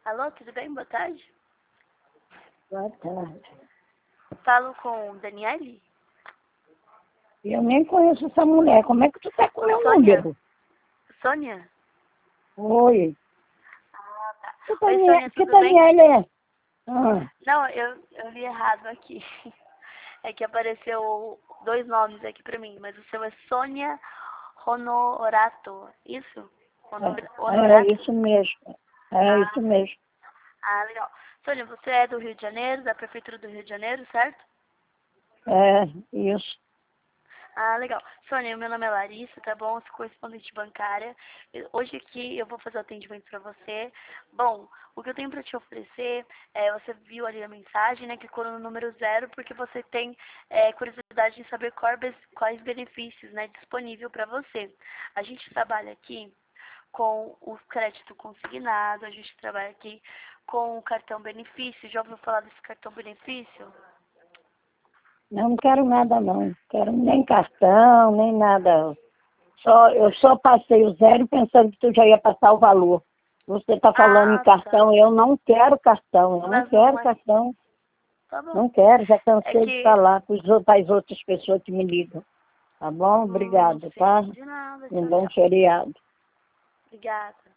Alô, tudo bem? Boa tarde. Boa tarde. Falo com Daniele? Eu nem conheço essa mulher. Como é que tu tá com meu Sônia? número? Sônia? Oi. Ah, tá. Que Oi, Daniel, Sônia, que tudo bem? Daniela é? Ah, Não, eu li errado aqui. É que apareceu dois nomes aqui pra mim, mas o seu é Sônia Honorato, isso? é Honorato? isso mesmo. É Ah, isso mesmo. legal. Sônia, você é do Rio de Janeiro, da Prefeitura do Rio de Janeiro, certo? É isso. Ah, legal. Sônia, meu nome é Larissa, tá bom? Eu sou correspondente bancária. Hoje aqui eu vou fazer o atendimento pra você. Bom, o que eu tenho pra te oferecer você viu ali a mensagem, né, que clicou no número 0, porque você tem curiosidade em saber quais benefícios, né, disponível pra você. A gente trabalha aqui com o crédito consignado, a gente trabalha aqui com o cartão benefício. Já ouviu falar desse cartão benefício? Não quero nada não. Quero nem cartão, nem nada. Eu só passei o 0 pensando que tu já ia passar o valor. Você está falando em Ah, tá. cartão, eu não quero cartão, eu não Mas não quero é. cartão. Tá bom. Não quero, já É cansei de que. falar para as outras pessoas que me ligam. Tá bom? Obrigada, Sim. tá? De nada. Um Tchau, bom tchau. feriado. Obrigada.